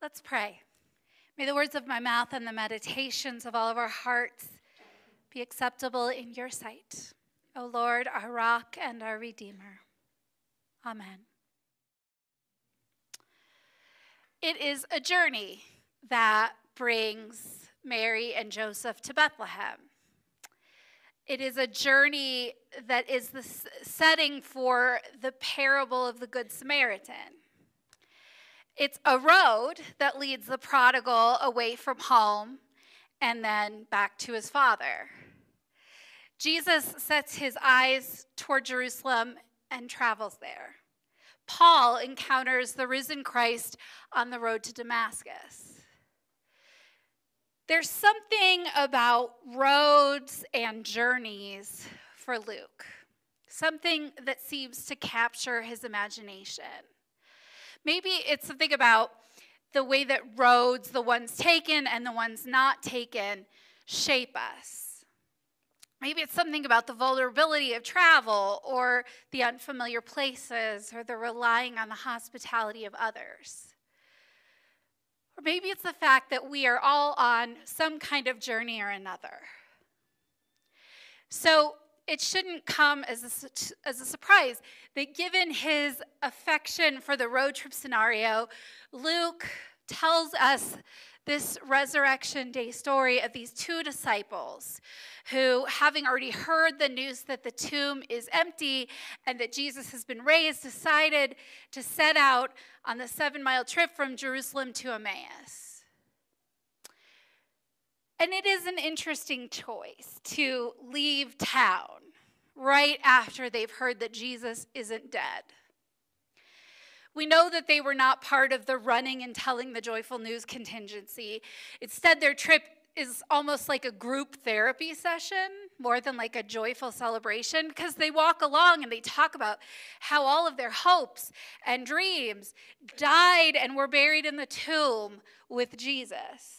Let's pray. May the words of my mouth and the meditations of all of our hearts be acceptable in your sight, O Lord, our rock and our redeemer. Amen. It is a journey that brings Mary and Joseph to Bethlehem. It is a journey that is the setting for the parable of the Good Samaritan. It's a road that leads the prodigal away from home and then back to his father. Jesus sets his eyes toward Jerusalem and travels there. Paul encounters the risen Christ on the road to Damascus. There's something about roads and journeys for Luke, something that seems to capture his imagination. Maybe it's something about the way that roads, the ones taken and the ones not taken, shape us. Maybe it's something about the vulnerability of travel or the unfamiliar places or the relying on the hospitality of others. Or maybe it's the fact that we are all on some kind of journey or another. So it shouldn't come as a surprise that given his affection for the road trip scenario, Luke tells us this Resurrection Day story of these two disciples who, having already heard the news that the tomb is empty and that Jesus has been raised, decided to set out on the 7-mile trip from Jerusalem to Emmaus. And it is an interesting choice to leave town right after they've heard that Jesus isn't dead. We know that they were not part of the running and telling the joyful news contingency. Instead, their trip is almost like a group therapy session, more than like a joyful celebration, because they walk along and they talk about how all of their hopes and dreams died and were buried in the tomb with Jesus.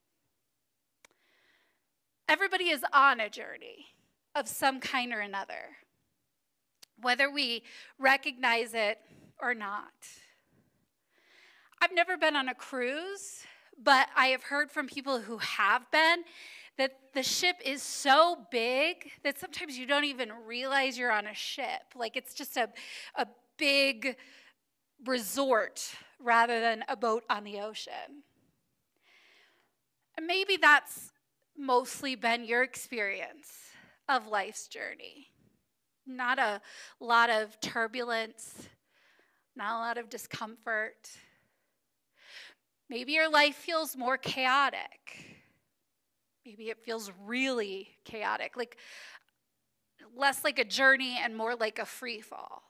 Everybody is on a journey of some kind or another, whether we recognize it or not. I've never been on a cruise, but I have heard from people who have been that the ship is so big that sometimes you don't even realize you're on a ship. Like it's just a big resort rather than a boat on the ocean. And maybe that's mostly been your experience of life's journey. Not a lot of turbulence, not a lot of discomfort. Maybe your life feels more chaotic. Maybe it feels really chaotic, like less like a journey and more like a free fall.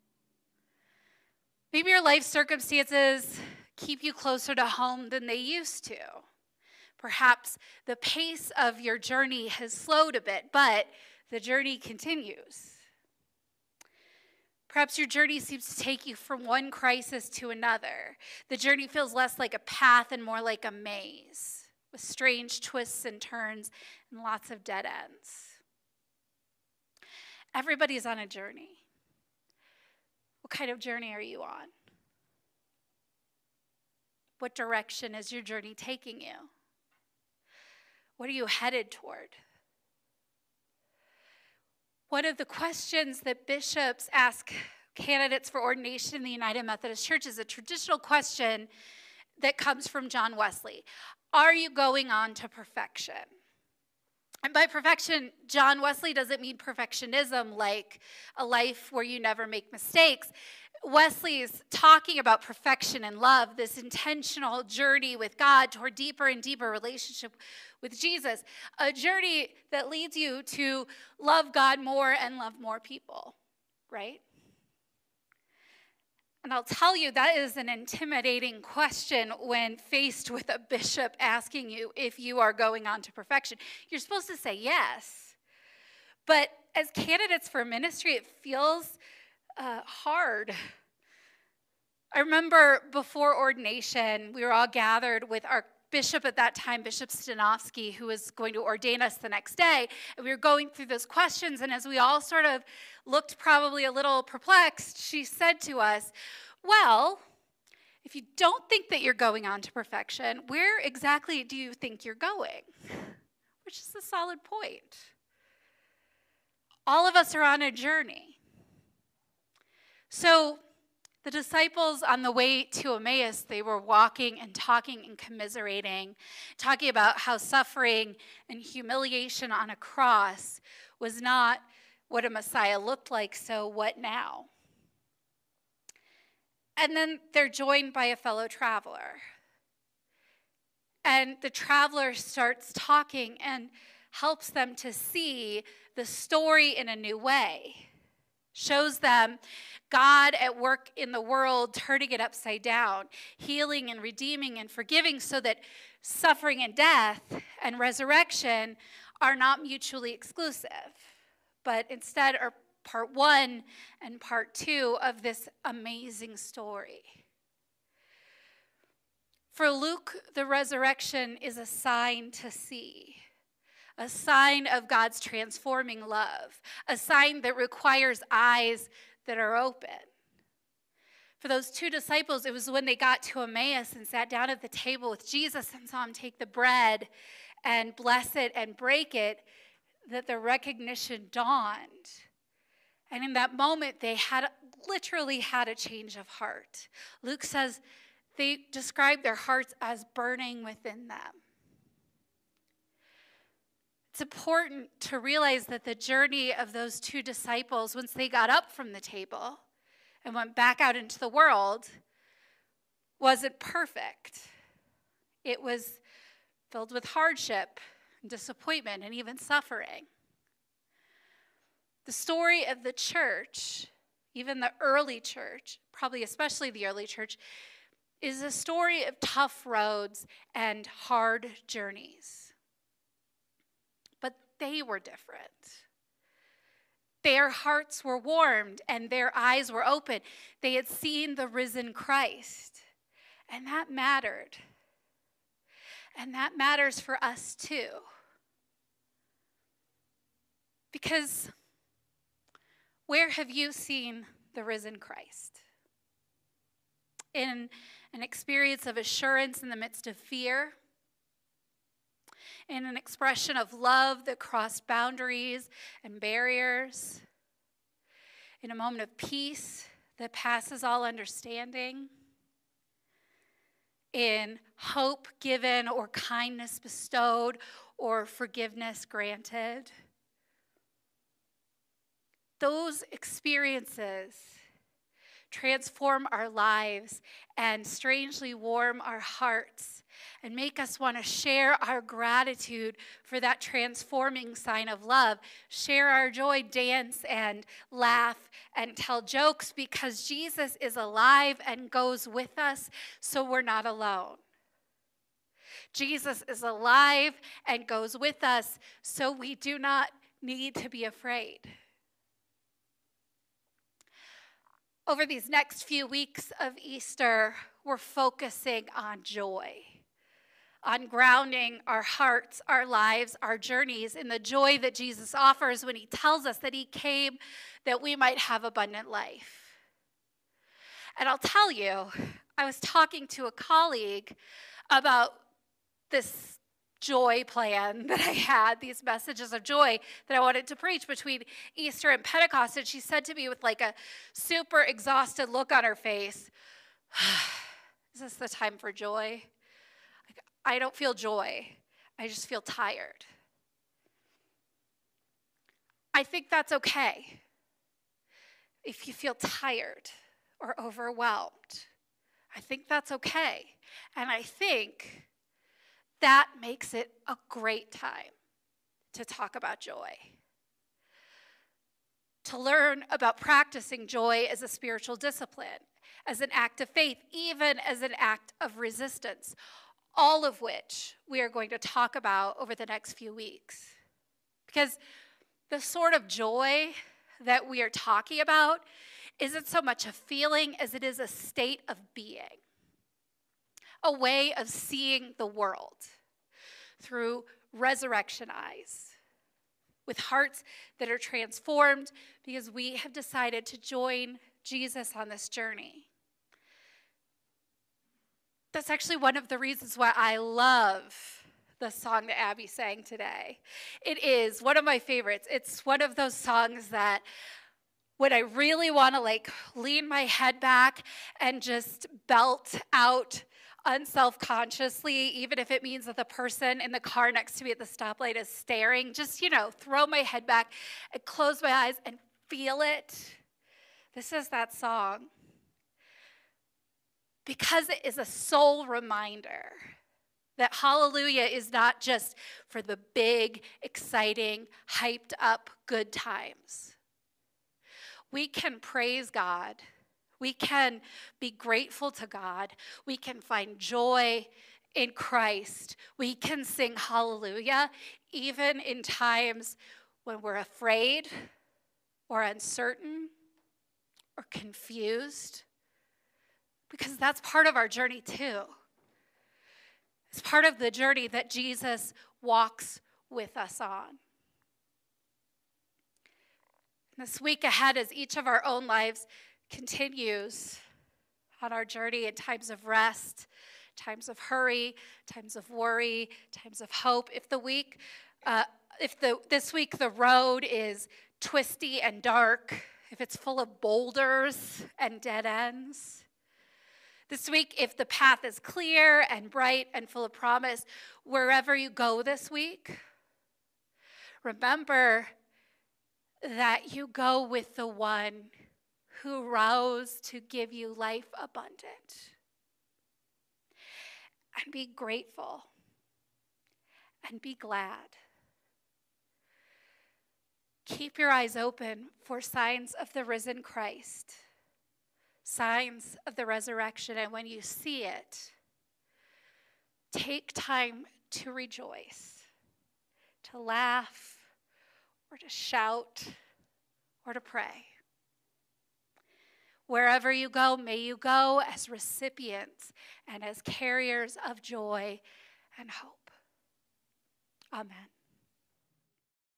Maybe your life circumstances keep you closer to home than they used to. Perhaps the pace of your journey has slowed a bit, but the journey continues. Perhaps your journey seems to take you from one crisis to another. The journey feels less like a path and more like a maze, with strange twists and turns and lots of dead ends. Everybody's on a journey. What kind of journey are you on? What direction is your journey taking you? What are you headed toward? One of the questions that bishops ask candidates for ordination in the United Methodist Church is a traditional question that comes from John Wesley. Are you going on to perfection? And by perfection, John Wesley doesn't mean perfectionism, like a life where you never make mistakes. Wesley is talking about perfection and love, this intentional journey with God toward deeper and deeper relationship with Jesus, a journey that leads you to love God more and love more people, right? And I'll tell you, that is an intimidating question when faced with a bishop asking you if you are going on to perfection. You're supposed to say yes. But as candidates for ministry, it feels hard. I remember before ordination, we were all gathered with our bishop at that time, Bishop Stanofsky, who was going to ordain us the next day. And we were going through those questions, and as we all sort of looked probably a little perplexed, she said to us, well, if if you don't think that you're going on to perfection, where exactly do you think you're going? Which is a solid point. All of us are on a journey. So the disciples on the way to Emmaus, they were walking and talking and commiserating, talking about how suffering and humiliation on a cross was not what a Messiah looked like, so what now? And then they're joined by a fellow traveler. And the traveler starts talking and helps them to see the story in a new way. Shows them God at work in the world, turning it upside down, healing and redeeming and forgiving, so that suffering and death and resurrection are not mutually exclusive, but instead are part one and part two of this amazing story. For Luke, the resurrection is a sign to see, a sign of God's transforming love, a sign that requires eyes that are open. For those two disciples, it was when they got to Emmaus and sat down at the table with Jesus and saw him take the bread and bless it and break it, that the recognition dawned. And in that moment, they literally had a change of heart. Luke says they described their hearts as burning within them. It's important to realize that the journey of those two disciples, once they got up from the table and went back out into the world, wasn't perfect. It was filled with hardship, and disappointment, and even suffering. The story of the church, even the early church, probably especially the early church, is a story of tough roads and hard journeys. But they were different. Their hearts were warmed and their eyes were open. They had seen the risen Christ, and that mattered. And that matters for us too. Because where have you seen the risen Christ? In an experience of assurance in the midst of fear? In an expression of love that crossed boundaries and barriers? In a moment of peace that passes all understanding? In hope given or kindness bestowed or forgiveness granted? Those experiences transform our lives and strangely warm our hearts and make us want to share our gratitude for that transforming sign of love, share our joy, dance and laugh and tell jokes, because Jesus is alive and goes with us, so we're not alone. Jesus is alive and goes with us, so we do not need to be afraid. Over these next few weeks of Easter, we're focusing on joy, on grounding our hearts, our lives, our journeys in the joy that Jesus offers when he tells us that he came that we might have abundant life. And I'll tell you, I was talking to a colleague about this joy plan that I had, these messages of joy that I wanted to preach between Easter and Pentecost. And she said to me with like a super exhausted look on her face, is this the time for joy? Like, I don't feel joy. I just feel tired. I think that's okay if you feel tired or overwhelmed. I think that's okay. And I think that makes it a great time to talk about joy. To learn about practicing joy as a spiritual discipline, as an act of faith, even as an act of resistance, all of which we are going to talk about over the next few weeks. Because the sort of joy that we are talking about isn't so much a feeling as it is a state of being. A way of seeing the world through resurrection eyes, with hearts that are transformed because we have decided to join Jesus on this journey. That's actually one of the reasons why I love the song that Abby sang today. It is one of my favorites. It's one of those songs that when I really want to lean my head back and just belt out unself-consciously, even if it means that the person in the car next to me at the stoplight is staring, just, throw my head back and close my eyes and feel it. This is that song. Because it is a soul reminder that hallelujah is not just for the big, exciting, hyped up good times. We can praise God. We can be grateful to God. We can find joy in Christ. We can sing hallelujah even in times when we're afraid or uncertain or confused, because that's part of our journey too. It's part of the journey that Jesus walks with us on. This week ahead, as each of our own lives continues on our journey in times of rest, times of hurry, times of worry, times of hope. If this week the road is twisty and dark, if it's full of boulders and dead ends, this week, if the path is clear and bright and full of promise, wherever you go this week, remember that you go with the one who rose to give you life abundant. And be grateful and be glad. Keep your eyes open for signs of the risen Christ, signs of the resurrection, and when you see it, take time to rejoice, to laugh, or to shout, or to pray. Wherever you go, may you go as recipients and as carriers of joy and hope. Amen.